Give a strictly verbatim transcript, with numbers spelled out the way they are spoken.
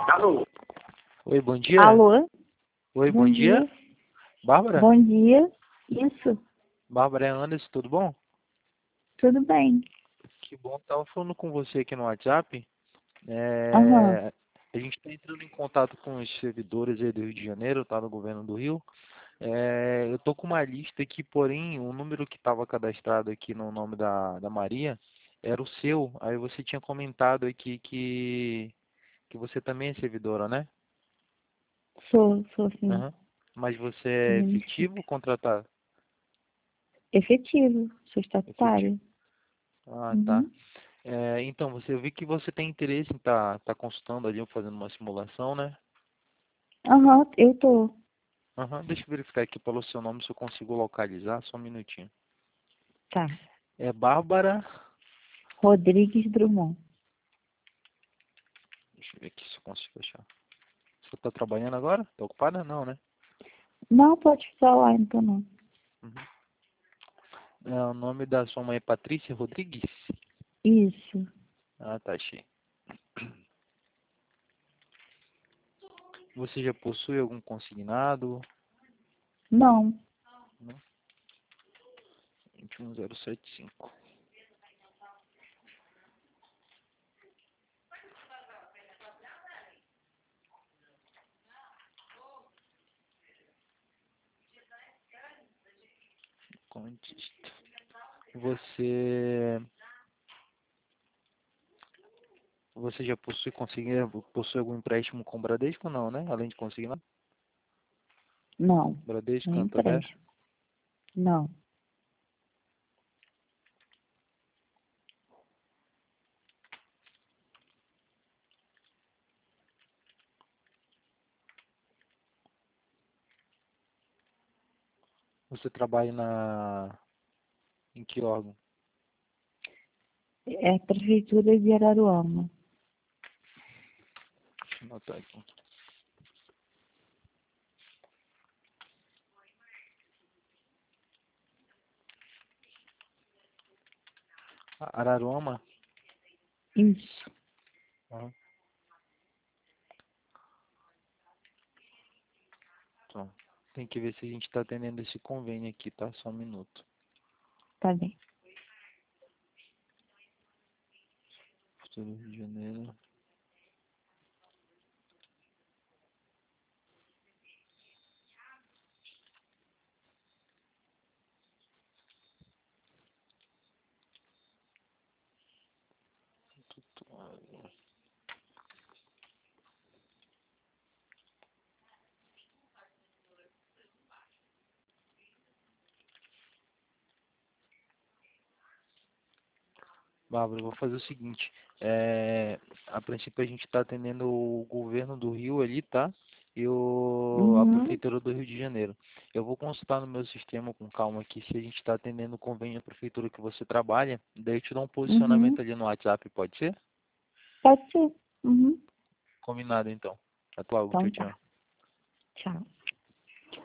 Alô? Oi, bom dia. Alô? Oi, Bom bom dia. dia. Bárbara? Bom dia. Isso, Bárbara é Anderson, tudo bom? tudo bem. Que bom, tava falando com você aqui no WhatsApp. Aham. É, a gente está entrando em contato com os servidores aí do Rio de Janeiro, tá? No governo do Rio. É, eu tô com uma lista aqui, porém, o número que estava cadastrado aqui no nome da, da Maria era o seu. Aí você tinha comentado aqui que, que você também é servidora, né? Sou, sou sim. Aham. Mas você é Município. efetivo ou contratado? Efetivo, sou Efetivo. estatutário. Ah, tá. Uhum. É, então, você eu vi que você tem interesse em estar tá, tá consultando ali, ou fazendo uma simulação, né? Aham, eu tô. Aham, deixa eu verificar aqui pelo seu nome se eu consigo localizar, só um minutinho. Tá. É Bárbara. Rodrigues Drummond. Deixa eu ver aqui se eu consigo achar. Você está trabalhando agora? Está ocupada? Não, né? Não, pode falar, então não. Uhum. É, o nome da sua mãe é Patrícia Rodrigues? Isso. Ah, tá, achei. Você já possui algum consignado? Não. Não? vinte e um zero setenta e cinco. Contista. Você... Você já possui, consigna, possui algum empréstimo com Bradesco? Não, né? Além de consignado? Não. Bradesco, Nem Santander? empréstimo. Não. Você trabalha na... em que órgão? É a Prefeitura de Araruama. Deixa eu anotar aqui. Araruama? Isso. Aham. Então, tem que ver se a gente está atendendo esse convênio aqui, tá? Só um minuto. Tá bem. Futuro Rio de Janeiro. Bárbara, eu vou fazer o seguinte. É, a princípio a gente está atendendo o governo do Rio ali, tá? E o, a Uhum. prefeitura do Rio de Janeiro. Eu vou consultar no meu sistema com calma aqui se a gente está atendendo o convênio da prefeitura que você trabalha. Daí eu te dou um Uhum. posicionamento ali no WhatsApp, pode ser? Pode ser. Uhum. Combinado então. Até logo, Então tchau, tá. tchau. Tchau.